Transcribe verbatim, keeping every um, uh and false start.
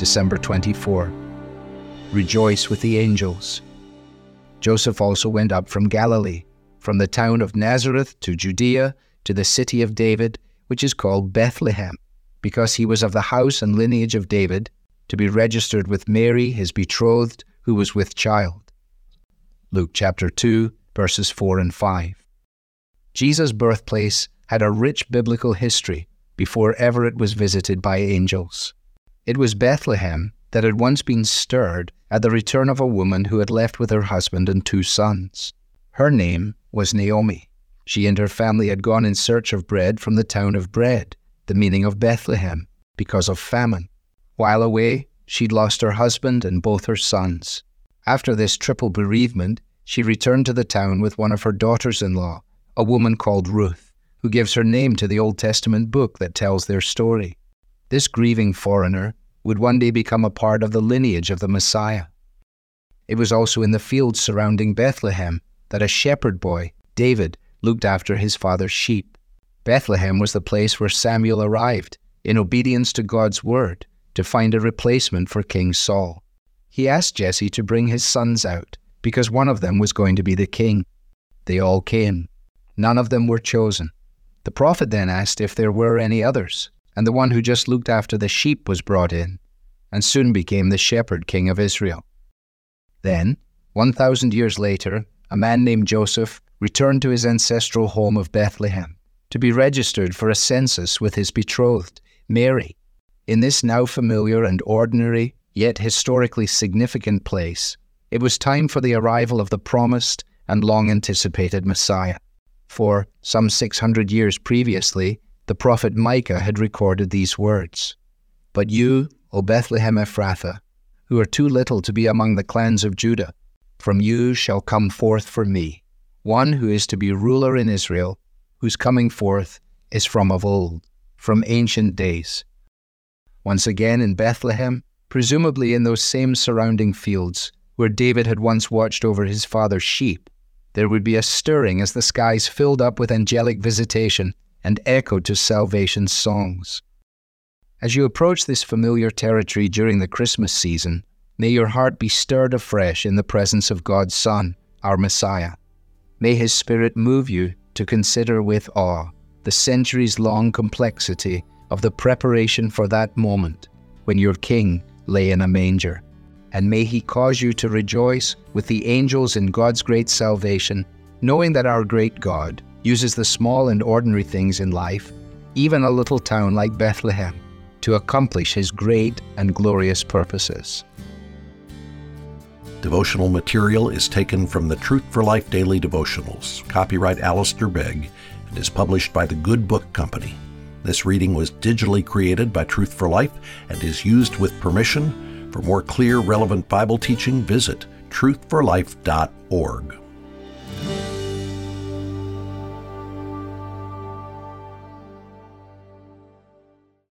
December twenty-fourth. Rejoice with the angels. Joseph also went up from Galilee, from the town of Nazareth to Judea, to the city of David, which is called Bethlehem, because he was of the house and lineage of David, to be registered with Mary, his betrothed, who was with child. Luke chapter two, verses four and five. Jesus' birthplace had a rich biblical history before ever it was visited by angels. It was Bethlehem that had once been stirred at the return of a woman who had left with her husband and two sons. Her name was Naomi. She and her family had gone in search of bread from the town of Bread, the meaning of Bethlehem, because of famine. While away, she'd lost her husband and both her sons. After this triple bereavement, she returned to the town with one of her daughters-in-law, a woman called Ruth, who gives her name to the Old Testament book that tells their story. This grieving foreigner would one day become a part of the lineage of the Messiah. It was also in the fields surrounding Bethlehem that a shepherd boy, David, looked after his father's sheep. Bethlehem was the place where Samuel arrived, in obedience to God's word, to find a replacement for King Saul. He asked Jesse to bring his sons out, because one of them was going to be the king. They all came. None of them were chosen. The prophet then asked if there were any others, and the one who just looked after the sheep was brought in, and soon became the shepherd king of Israel. Then, one thousand years later, a man named Joseph returned to his ancestral home of Bethlehem to be registered for a census with his betrothed, Mary. In this now familiar and ordinary, yet historically significant place, it was time for the arrival of the promised and long-anticipated Messiah. For some six hundred years previously, the prophet Micah had recorded these words, "But you, O Bethlehem Ephrathah, who are too little to be among the clans of Judah, from you shall come forth for me one who is to be ruler in Israel, whose coming forth is from of old, from ancient days." Once again in Bethlehem, presumably in those same surrounding fields where David had once watched over his father's sheep, there would be a stirring as the skies filled up with angelic visitation and echoed to salvation songs. As you approach this familiar territory during the Christmas season, may your heart be stirred afresh in the presence of God's Son, our Messiah. May His Spirit move you to consider with awe the centuries-long complexity of the preparation for that moment when your King lay in a manger. And may He cause you to rejoice with the angels in God's great salvation, knowing that our great God uses the small and ordinary things in life, even a little town like Bethlehem, to accomplish His great and glorious purposes. Devotional material is taken from the Truth for Life Daily Devotionals, copyright Alistair Begg, and is published by the Good Book Company. This reading was digitally created by Truth for Life and is used with permission. For more clear, relevant Bible teaching, visit truth for life dot org.